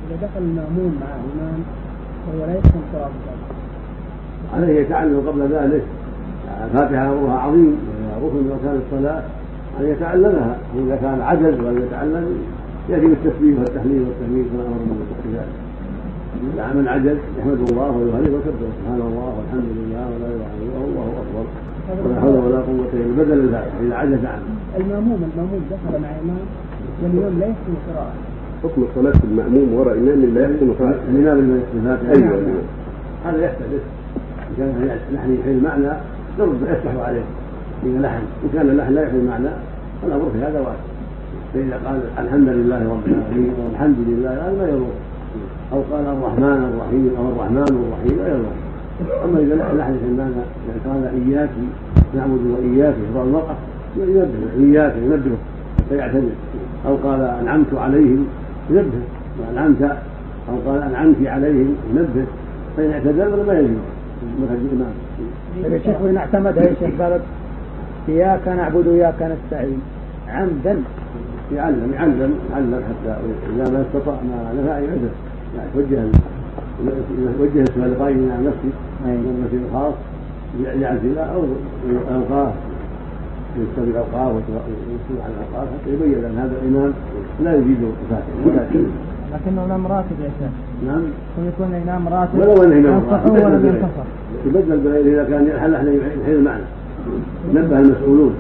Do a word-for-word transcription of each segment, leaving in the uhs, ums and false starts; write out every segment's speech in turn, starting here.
إذا دخل المأموم مع الإمام وهو لا يحسن قراءة عليه يتعلم قبل ذلك فاتحة أمرها عظيم ركن من أركان الصلاة أن يتعلمها، وإذا كان عجز ولا يتعلم يأتي بالتسبيح والتحليل والتهليل كما أمر من ذلك. إذا من عجز يحمد الله ويهلل ويكبر سبحان الله والحمد لله ولا إله إلا الله والله أكبر ولا حول ولا قوة إلا بالله، بدل الفاتحة إذا عجز عنه. المأموم المأموم دخل مع إمام والإمام لا يحسن قراءة. حكم صلاة المأموم وراء إمام لا يحسن قراءة. الإمام الفاتحة أيوة هذا يحتدث، إن كان لحن يحيل المعنى يرد يفتح عليه إذا لحن، إن كان اللحن لا يحيل المعنى فالأمر في هذا واسع. فإذا قال الحمد لله رب العالمين أو الحمد لله هذا لا يضر، أو قال الرحمن الرحيم أو الرحمن الرحيم لا يضر. أما إذا لحن في المعنى يعني قال إياك نعبد وإياك يضع الوقف ينبه إياك ينبه فيعتدل، أو قال أنعمت عليهم ينبه أنعمت، أو قال أنعمت عليهم ينبه فإن اعتدل ولا ما يجوز منهج الإمام. يا شيخ وإن اعتمدها يا شيخ قالت إياك نعبد وإياك نستعين عمدا يعلم يعلم يعلم حتى إذا ما استطاع ما نفع يعذر، يعني توجه توجه اسمه لغيره عن نفسه من المسجد الخاص يعزل أو أوقاف يستوي الأوقاف ويسمع عن الأوقاف حتى يبين أن هذا الإمام لا يزيد الفاتحة. لكنه نام راتب يا شيخ. نعم. ويكون ينام راتب. ولو أنه ينام راتب. ولا ينتصر. يبدل بغيره إذا كان يحل احنا يحيل المعنى. نبه المسؤولون.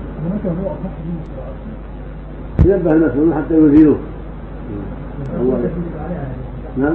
ينبه المسؤولون حتى يزيلوه. نعم.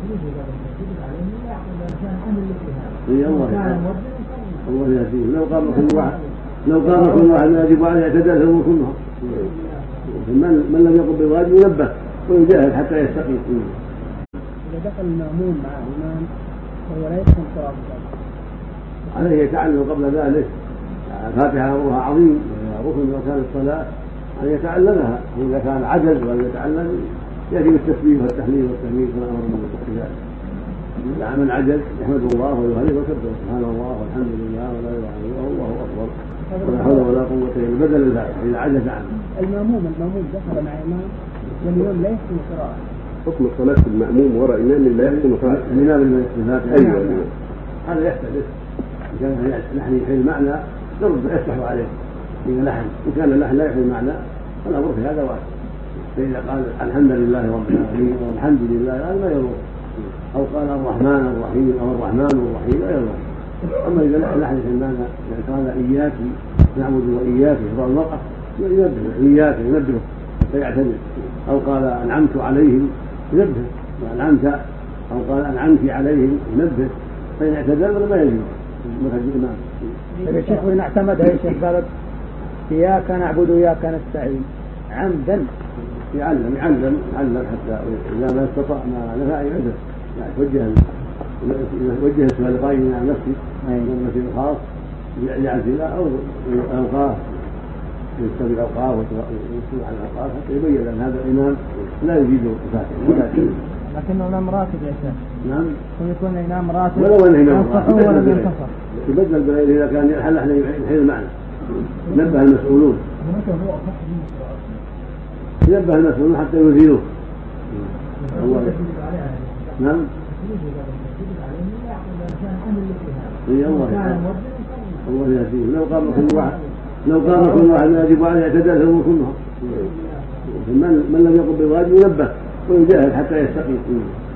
إيه الله. الله يهديه. لو قام كل واحد لو قام كل واحد يجب عليه اعتدال هو كلهم. من من لم يقم بالواجب ينبه ويجاهد حتى يستقيم. إذا دخل المأموم مع الإمام وهو لا يحسن قراءة عليه يتعلم قبل ذلك فاتحة أمرها عظيم ركن من أركان الصلاة أن يتعلمها، وإذا كان عجز ولا يتعلم يأتي بالتسبيح والتحليل والتهليل كما أمر من ذلك. إذا من عجز يحمد الله ويهلل ويكبر سبحان الله والحمد لله ولا إله إلا الله والله أكبر ولا حول ولا قوة إلا بالله، بدل الفاتحة إذا عجز عنه. المأموم المأموم دخل مع إمام والإمام لا يحسن قراءة. حكم صلاة المأموم وراء إمام لا يحسن قراءة. الإمام الفاتحة أيوة هذا يحتدث، إن كان لحن يحيل المعنى يرد يفتح عليه إذا لحن، إن كان اللحن لا يحيل المعنى فالأمر في هذا واسع. فإذا قال الحمد لله رب العالمين أو الحمد لله هذا لا يضر، أو قال الرحمن الرحيم أو الرحمن الرحيم لا يضر. أما إذا لحن في المعنى يعني قال إياك نعبد وإياك يضع الوقف ينبه إياك ينبه فيعتدل، أو قال أنعمت عليهم ينبه أنعمت، أو قال أنعمت عليهم ينبه فإن اعتدل ولا ما يجوز منهج الإمام. يا شيخ وإن اعتمدها يا شيخ قالت إياك نعبد وإياك نستعين عمدا يعلم يعلم يعلم حتى إذا ما استطاع ما نفع يعذر، يعني توجه توجه اسمه لغيره عن نفسه من المسجد الخاص يعزل أو أوقاف يستوي الأوقاف ويسمع عن الأوقاف حتى يبين أن هذا الإمام لا يزيد الفاتحة. لكنه نام راتب يا شيخ. نعم. ويكون ينام راتب. ولو أنه ينام راتب. ولا ينتصر. يبدل بغيره إذا كان يحل احنا يحيل المعنى. نبه المسؤولون. ينبه المسؤولون حتى يزيلوه. نعم. إيه الله. الله يهديه. لو قام كل واحد لو قام كل واحد يجب عليه اعتدال هو كلهم. من من لم يقم بالواجب ينبه ويجاهد حتى يستقيم.